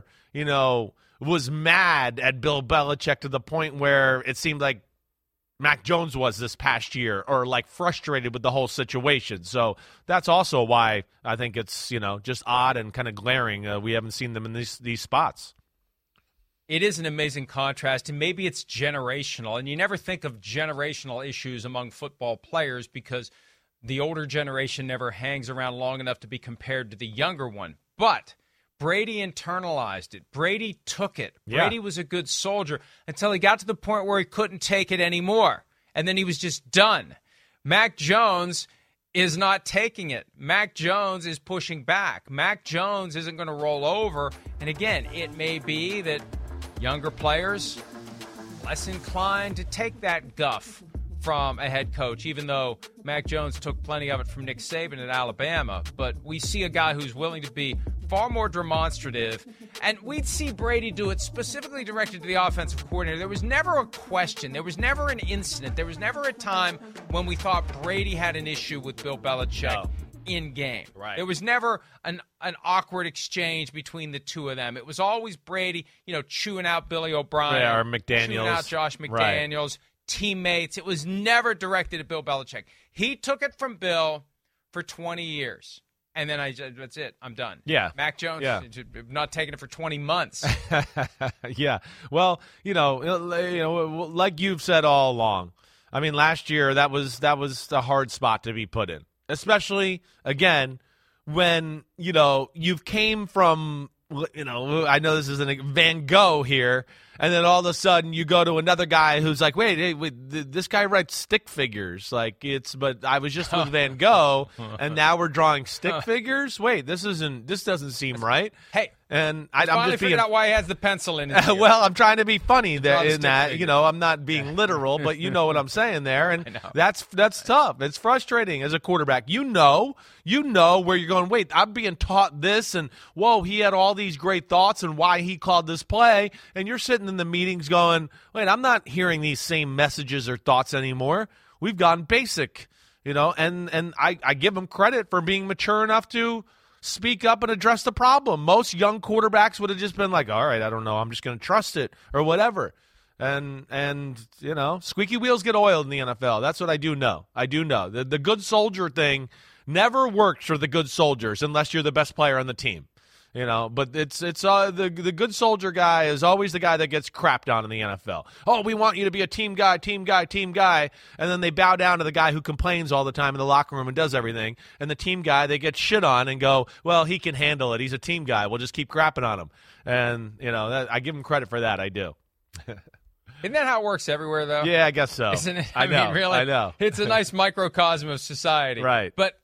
was mad at Bill Belichick to the point where it seemed like Mac Jones was this past year, or like frustrated with the whole situation. So that's also why I think it's, just odd and kind of glaring. We haven't seen them in these spots. It is an amazing contrast, and maybe it's generational. And you never think of generational issues among football players because the older generation never hangs around long enough to be compared to the younger one. But Brady internalized it. Brady took it. Brady was a good soldier until he got to the point where he couldn't take it anymore. And then he was just done. Mac Jones is not taking it. Mac Jones is pushing back. Mac Jones isn't going to roll over. And again, it may be that younger players less inclined to take that guff from a head coach, even though Mac Jones took plenty of it from Nick Saban at Alabama. But we see a guy who's willing to be far more demonstrative, and we'd see Brady do it specifically directed to the offensive coordinator. There was never a question. There was never an incident. There was never a time when we thought Brady had an issue with Bill Belichick in game. Right. There was never an awkward exchange between the two of them. It was always Brady, chewing out Billy O'Brien, or McDaniels, chewing out Josh McDaniels, teammates. It was never directed at Bill Belichick. He took it from Bill for 20 years. And then that's it. I'm done. Yeah. Mac Jones, not taking it for 20 months. Yeah. Well, like you've said all along. I mean, last year that was the hard spot to be put in, especially again when you've came from. I know this isn't Van Gogh here, and then all of a sudden you go to another guy who's like, wait, this guy writes stick figures. But I was just with Van Gogh, and now we're drawing stick figures? Wait, this doesn't seem right. Hey. And I'm just figured out why he has the pencil in his ear. Well, I'm trying to be funny in that. I'm not being literal, but you know what I'm saying there. And that's tough. It's frustrating as a quarterback. You know where you're going, wait, I'm being taught this, and whoa, he had all these great thoughts and why he called this play. And you're sitting in the meetings going, wait, I'm not hearing these same messages or thoughts anymore. We've gone basic, and I give him credit for being mature enough to speak up and address the problem. Most young quarterbacks would have just been like, all right, I don't know, I'm just going to trust it or whatever. And squeaky wheels get oiled in the NFL. That's what I do know. The good soldier thing never works for the good soldiers unless you're the best player on the team. But it's the good soldier guy is always the guy that gets crapped on in the NFL. Oh, we want you to be a team guy, and then they bow down to the guy who complains all the time in the locker room and does everything. And the team guy, they get shit on and go, well, he can handle it. He's a team guy. We'll just keep crapping on him. And I give him credit for that. I do. Isn't that how it works everywhere, though? Yeah, I guess so. Isn't it? I know. Really, I know. It's a nice microcosm of society, right? But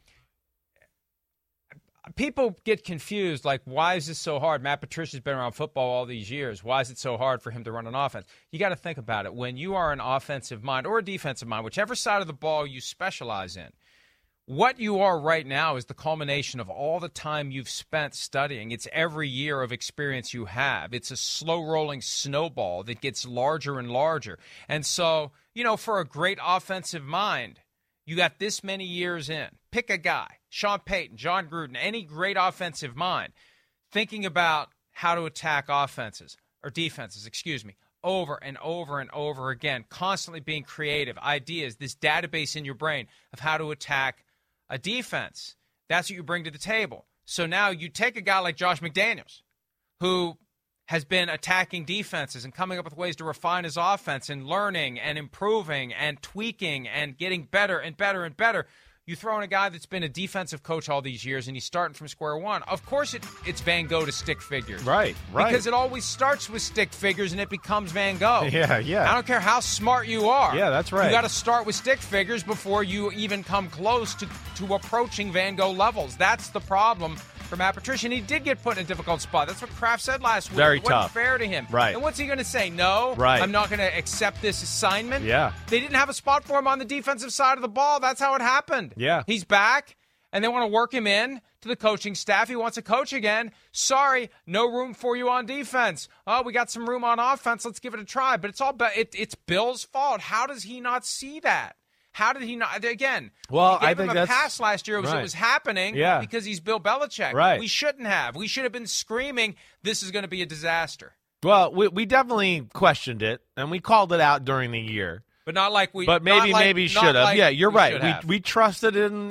people get confused, like, why is this so hard? Matt Patricia's been around football all these years. Why is it so hard for him to run an offense? You got to think about it. When you are an offensive mind or a defensive mind, whichever side of the ball you specialize in, what you are right now is the culmination of all the time you've spent studying. It's every year of experience you have. It's a slow-rolling snowball that gets larger and larger. And so, for a great offensive mind, you got this many years in. Pick a guy, Sean Payton, John Gruden, any great offensive mind, thinking about how to attack defenses, over and over and over again, constantly being creative, ideas, this database in your brain of how to attack a defense. That's what you bring to the table. So now you take a guy like Josh McDaniels, who has been attacking defenses and coming up with ways to refine his offense and learning and improving and tweaking and getting better and better and better. You throw in a guy that's been a defensive coach all these years and he's starting from square one. Of course it's Van Gogh to stick figures. Right. Because it always starts with stick figures and it becomes Van Gogh. Yeah. I don't care how smart you are. Yeah, that's right. You got to start with stick figures before you even come close to approaching Van Gogh levels. That's the problem for Matt Patricia, and he did get put in a difficult spot. That's what Kraft said last week. Very it wasn't tough. fair to him. Right. And what's he going to say? No, right. I'm not going to accept this assignment. Yeah. They didn't have a spot for him on the defensive side of the ball. That's how it happened. Yeah. He's back, and they want to work him in to the coaching staff. He wants to coach again. Sorry, no room for you on defense. Oh, we got some room on offense. Let's give it a try. But it's Bill's fault. How does he not see that? How did he not? Again, well, he gave I think him a that's pass last year. It was happening because he's Bill Belichick. Right. We shouldn't have. We should have been screaming, this is going to be a disaster. Well, we definitely questioned it, and we called it out during the year. But not like we. But maybe should have. Yeah, you're right. We trusted in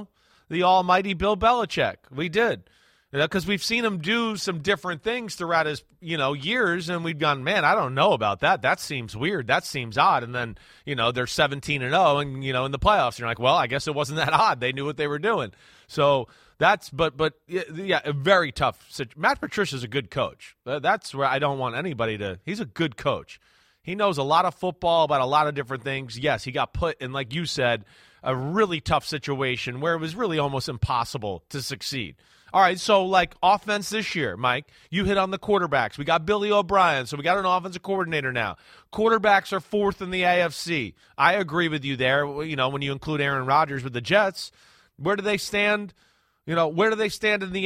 the almighty Bill Belichick. We did. Because we've seen him do some different things throughout his, years, and we've gone, man, I don't know about that. That seems weird. That seems odd. And then, they're 17-0, and in the playoffs, you're like, well, I guess it wasn't that odd. They knew what they were doing. So that's, but a very tough situation. Matt Patricia's a good coach. That's where I don't want anybody to. He's a good coach. He knows a lot of football about a lot of different things. Yes, he got put in, like you said, a really tough situation where it was really almost impossible to succeed. All right, so like offense this year, Mike, you hit on the quarterbacks. We got Billy O'Brien, so we got an offensive coordinator now. Quarterbacks are fourth in the AFC. I agree with you there. When you include Aaron Rodgers with the Jets, where do they stand? Where do they stand in the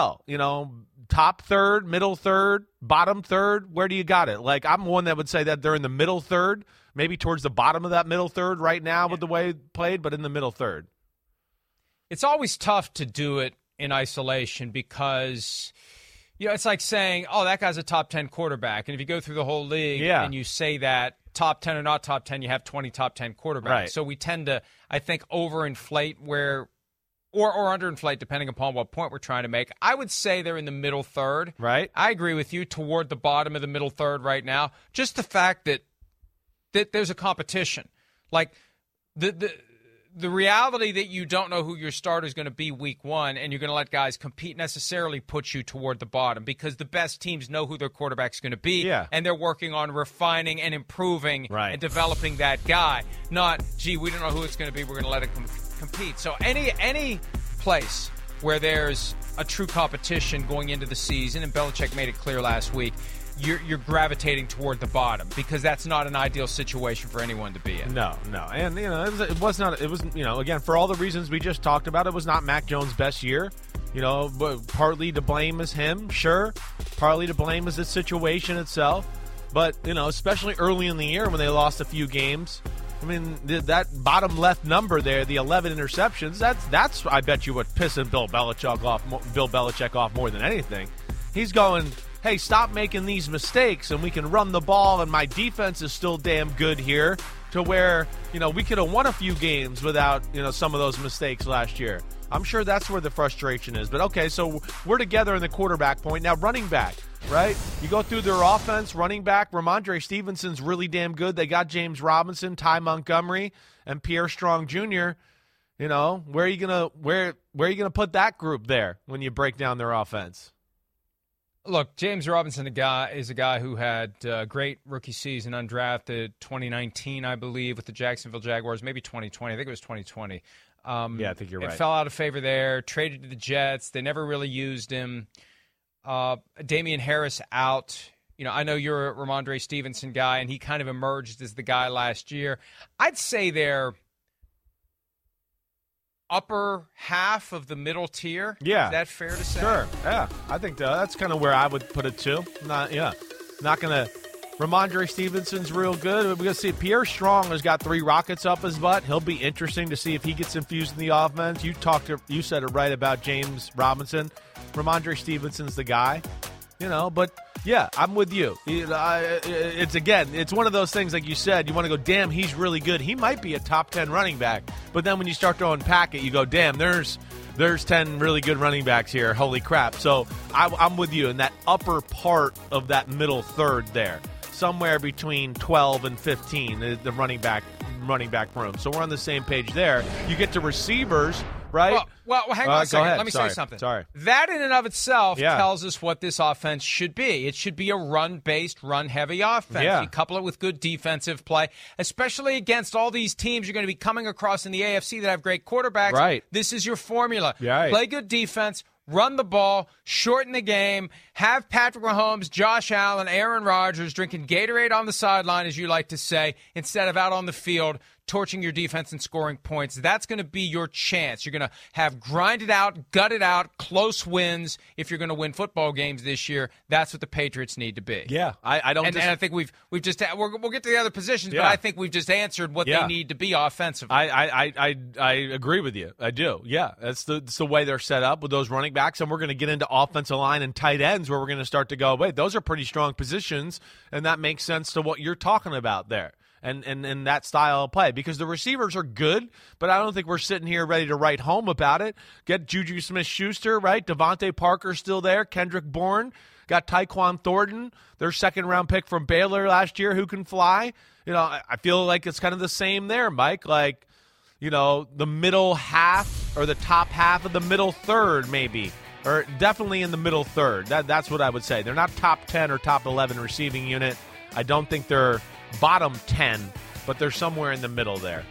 NFL? Top third, middle third, bottom third? Where do you got it? Like, I'm one that would say that they're in the middle third, maybe towards the bottom of that middle third right now with the way it played, but in the middle third. It's always tough to do it in isolation because, it's like saying, oh, that guy's a top 10 quarterback. And if you go through the whole league and you say that, top 10 or not top 10, you have 20 top 10 quarterbacks. Right. So we tend to, I think, overinflate or underinflate, depending upon what point we're trying to make. I would say they're in the middle third. Right. I agree with you, toward the bottom of the middle third right now. Just the fact that there's a competition. Like, the reality that you don't know who your starter is going to be week one and you're going to let guys compete necessarily puts you toward the bottom because the best teams know who their quarterback's going to be and they're working on refining and improving and developing that guy. Not, gee, we don't know who it's going to be. We're going to let it compete. So any place where there's a true competition going into the season, and Belichick made it clear last week, you're gravitating toward the bottom because that's not an ideal situation for anyone to be in. No. And, it was, again, for all the reasons we just talked about, it was not Mac Jones' best year. But partly to blame is him, sure. Partly to blame is the situation itself. But, especially early in the year when they lost a few games, I mean, that bottom left number there, the 11 interceptions, that's I bet you what pissing Bill Belichick off more than anything. He's going, hey, stop making these mistakes and we can run the ball and my defense is still damn good here, to where, we could have won a few games without, some of those mistakes last year. I'm sure that's where the frustration is. But, okay, so we're together in the quarterback point. Now, running back, right? You go through their offense, running back, Ramondre Stevenson's really damn good. They got James Robinson, Ty Montgomery, and Pierre Strong Jr. Where are you gonna put that group there when you break down their offense? Look, James Robinson is a guy who had a great rookie season, undrafted, 2019, I believe, with the Jacksonville Jaguars, maybe 2020. I think it was 2020. I think you're right. It fell out of favor there, traded to the Jets. They never really used him. Damian Harris out. I know you're a Ramondre Stevenson guy, and he kind of emerged as the guy last year. I'd say they're upper half of the middle tier. Yeah. Is that fair to say? Sure. Yeah. I think that's kind of where I would put it too. Not going to. Ramondre Stevenson's real good. We're going to see Pierre Strong has got 3 rockets up his butt. He'll be interesting to see if he gets infused in the offense. You said it right about James Robinson. Ramondre Stevenson's the guy. But Yeah, I'm with you. It's one of those things, like you said, you want to go, damn, he's really good. He might be a top 10 running back. But then when you start to unpack it, you go, damn, there's 10 really good running backs here. Holy crap. So I'm with you in that upper part of that middle third there. Somewhere between 12 and 15, the running back room. So we're on the same page there. You get to receivers, right? Well, hang on a second. Ahead. Let me say something. Sorry. That in and of itself tells us what this offense should be. It should be a run-based, run-heavy offense. Yeah. You couple it with good defensive play, especially against all these teams you're going to be coming across in the AFC that have great quarterbacks. Right. This is your formula. Right. Play good defense, run the ball, shorten the game, have Patrick Mahomes, Josh Allen, Aaron Rodgers drinking Gatorade on the sideline, as you like to say, instead of out on the field torching your defense and scoring points. That's going to be your chance. You're going to have grinded out, gutted out, close wins if you're going to win football games this year. That's what the Patriots need to be. Yeah, I don't. And I think we've just we'll get to the other positions, but I think we've just answered what they need to be offensively. I agree with you. I do. Yeah, that's the way they're set up with those running backs, and we're going to get into offensive line and tight ends where we're going to start to go, wait, those are pretty strong positions, and that makes sense to what you're talking about there. And that style of play, because the receivers are good, but I don't think we're sitting here ready to write home about it. Get Juju Smith-Schuster, right? Devontae Parker's still there. Kendrick Bourne. Got Tyquan Thornton, their second-round pick from Baylor last year, who can fly. You know, I feel like it's kind of the same there, Mike. Like, you know, the middle half or the top half of the middle third maybe, or definitely in the middle third. That's what I would say. They're not top 10 or top 11 receiving unit. I don't think they're bottom 10, but they're somewhere in the middle there.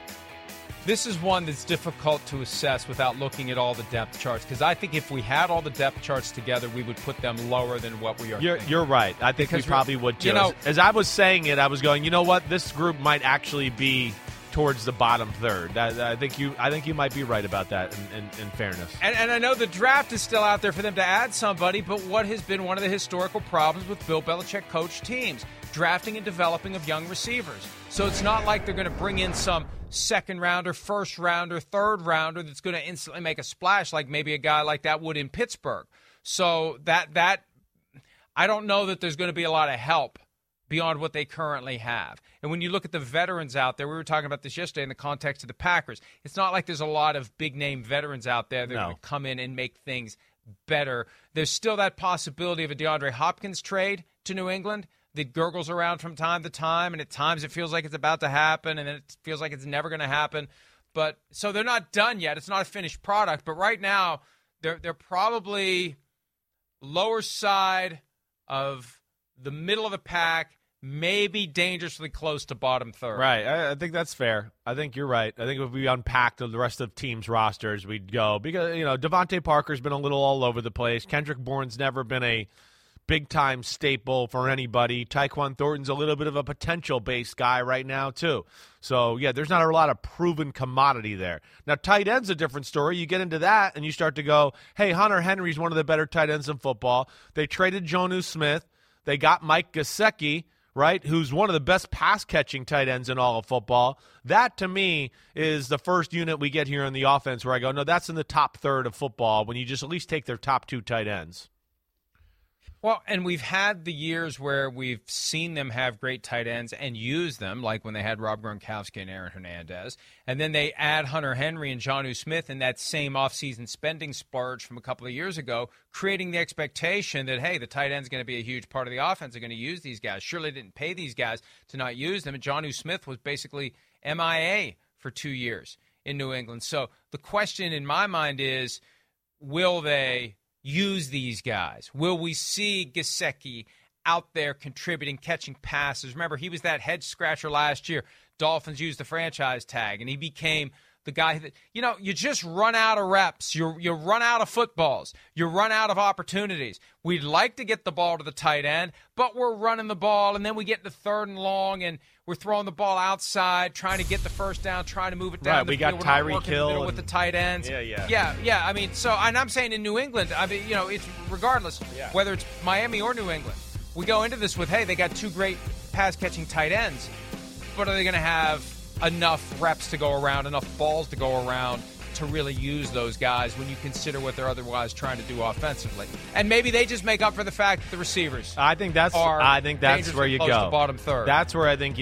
This is one that's difficult to assess without looking at all the depth charts, because I think if we had all the depth charts together, we would put them lower than what we are. You're right. I think we probably would too. You know, as I was saying it, I was going, you know what? This group might actually be towards the bottom third. I think you might be right about that in fairness. And I know the draft is still out there for them to add somebody, but what has been one of the historical problems with Bill Belichick coach teams? Drafting and developing of young receivers. So it's not like they're going to bring in some second rounder, first rounder, third rounder that's going to instantly make a splash like maybe a guy like that would in Pittsburgh. So that I don't know that there's going to be a lot of help beyond what they currently have. And when you look at the veterans out there, we were talking about this yesterday in the context of the Packers, it's not like there's a lot of big-name veterans out there that are going to come in and make things better. There's still that possibility of a DeAndre Hopkins trade to New England that gurgles around from time to time, and at times it feels like it's about to happen, and then it feels like it's never going to happen. But so they're not done yet. It's not a finished product. But right now, they're probably lower side of the middle of the pack, maybe dangerously close to bottom third. Right. I think that's fair. I think you're right. I think if we unpacked the rest of teams' rosters, we'd go. Because, you know, Devontae Parker's been a little all over the place. Kendrick Bourne's never been a big-time staple for anybody. Tyquan Thornton's a little bit of a potential-based guy right now, too. So, yeah, there's not a lot of proven commodity there. Now, tight end's a different story. You get into that, and you start to go, hey, Hunter Henry's one of the better tight ends in football. They traded Jonnu Smith. They got Mike Gesicki, right, who's one of the best pass-catching tight ends in all of football. That, to me, is the first unit we get here in the offense where I go, no, that's in the top third of football when you just at least take their top two tight ends. Well, and we've had the years where we've seen them have great tight ends and use them, like when they had Rob Gronkowski and Aaron Hernandez. And then they add Hunter Henry and Jonnu Smith in that same offseason spending splurge from a couple of years ago, creating the expectation that, hey, the tight end's going to be a huge part of the offense. They're going to use these guys. Surely didn't pay these guys to not use them. And Jonnu Smith was basically MIA for 2 years in New England. So the question in my mind is, will they use these guys? Will we see Gesicki out there contributing, catching passes? Remember, he was that head scratcher last year. Dolphins used the franchise tag, and he became the guy that, you know, you just run out of reps. You run out of footballs. You run out of opportunities. We'd like to get the ball to the tight end, but we're running the ball, and then we get to third and long, and we're throwing the ball outside, trying to get the first down, trying to move it down. Right, we got Tyreek Hill with the tight ends. Yeah. I mean, so, and I'm saying in New England, I mean, you know, it's regardless whether it's Miami or New England. We go into this with, hey, they got two great pass-catching tight ends, but are they going to have enough reps to go around, enough balls to go around to really use those guys when you consider what they're otherwise trying to do offensively. And maybe they just make up for the fact that the receivers I think that's where you go. To bottom third. That's where I think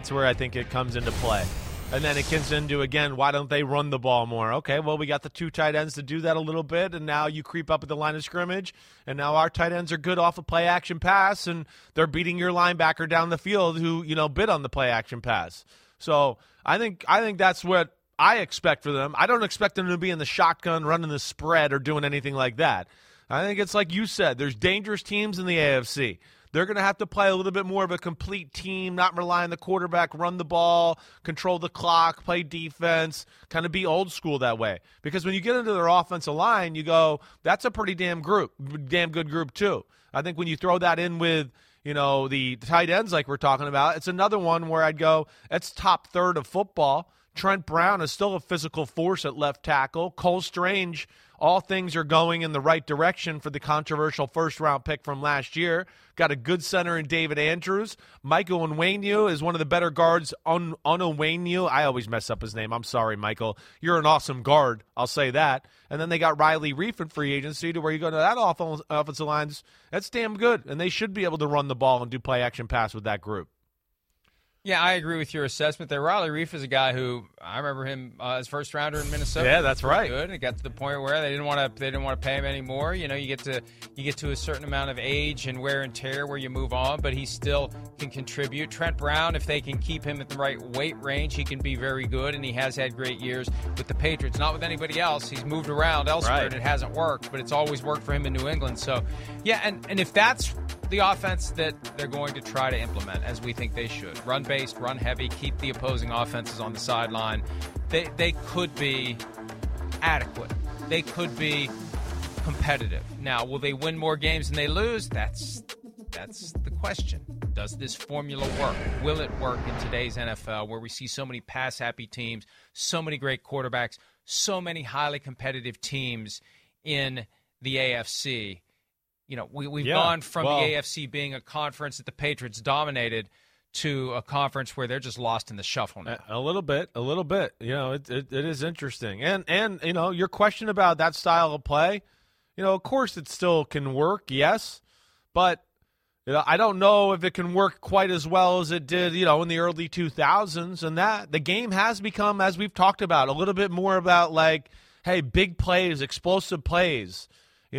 it comes into play. And then it gets into, again, why don't they run the ball more? Okay, well, we got the 2 tight ends to do that a little bit, and now you creep up at the line of scrimmage, and now our tight ends are good off a play-action pass, and they're beating your linebacker down the field who, bid on the play-action pass. So I think that's what I expect for them. I don't expect them to be in the shotgun, running the spread, or doing anything like that. I think it's like you said, there's dangerous teams in the AFC. They're going to have to play a little bit more of a complete team, not rely on the quarterback, run the ball, control the clock, play defense, kind of be old school that way. Because when you get into their offensive line, you go, that's a pretty damn good group too. I think when you throw that in with, the tight ends like we're talking about, it's another one where I'd go, it's top third of football. Trent Brown is still a physical force at left tackle. Cole Strange, all things are going in the right direction for the controversial first-round pick from last year. Got a good center in David Andrews. Michael Onwenu is one of the better guards. Onwenu, I always mess up his name. I'm sorry, Michael. You're an awesome guard. I'll say that. And then they got Riley Reif in free agency to where you go to that offensive lines. That's damn good, and they should be able to run the ball and do play-action pass with that group. Yeah, I agree with your assessment there. Riley Reif is a guy who I remember him as first rounder in Minnesota. Yeah, that's right. Good. It got to the point where they didn't want to pay him anymore. You get to a certain amount of age and wear and tear where you move on, but he still can contribute. Trent Brown, if they can keep him at the right weight range, he can be very good, and he has had great years with the Patriots. Not with anybody else. He's moved around elsewhere, right, and it hasn't worked, but it's always worked for him in New England. So, yeah, and if that's the offense that they're going to try to implement, as we think they should, run-based, run-heavy, keep the opposing offenses on the sideline, they could be adequate. They could be competitive. Now, will they win more games than they lose? That's the question. Does this formula work? Will it work in today's NFL where we see so many pass-happy teams, so many great quarterbacks, so many highly competitive teams in the AFC? We've gone from the AFC being a conference that the Patriots dominated to a conference where they're just lost in the shuffle now. A little bit. It is interesting. And your question about that style of play, of course it still can work, yes. But, I don't know if it can work quite as well as it did, in the early 2000s. And that the game has become, as we've talked about, a little bit more about like, hey, big plays, explosive plays.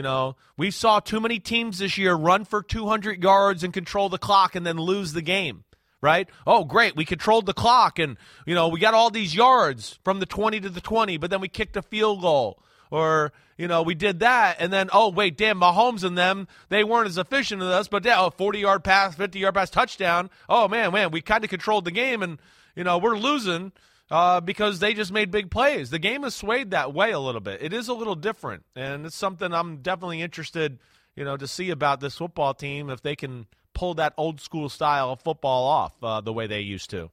We saw too many teams this year run for 200 yards and control the clock and then lose the game, right? Oh, great, we controlled the clock and, we got all these yards from the 20 to the 20, but then we kicked a field goal. Or, we did that, and then, oh, wait, damn, Mahomes and them, they weren't as efficient as us, but, 40-yard pass, 50-yard pass, touchdown. Oh, man, we kind of controlled the game, and, we're losing. Because they just made big plays. The game has swayed that way a little bit. It is a little different, and it's something I'm definitely interested, to see about this football team, if they can pull that old school style of football off the way they used to.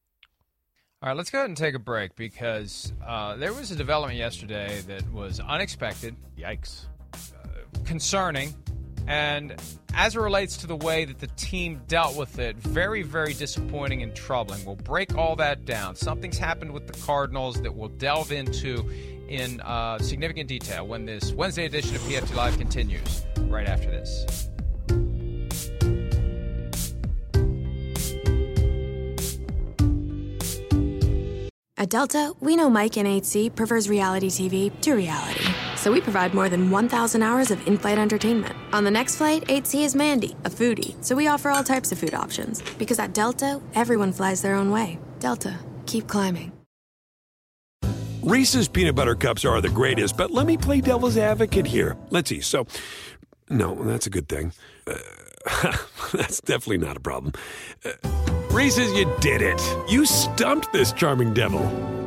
All right, let's go ahead and take a break because there was a development yesterday that was unexpected. Yikes. Concerning. And as it relates to the way that the team dealt with it, very, very disappointing and troubling. We'll break all that down. Something's happened with the Cardinals that we'll delve into in significant detail when this Wednesday edition of PFT Live continues right after this. At Delta, we know Mike in 8C prefers reality TV to reality. So we provide more than 1,000 hours of in-flight entertainment. On the next flight, 8C is Mandy, a foodie. So we offer all types of food options. Because at Delta, everyone flies their own way. Delta, keep climbing. Reese's Peanut Butter Cups are the greatest, but let me play devil's advocate here. Let's see. So, no, that's a good thing. That's definitely not a problem. Reese's, you did it. You stumped this charming devil.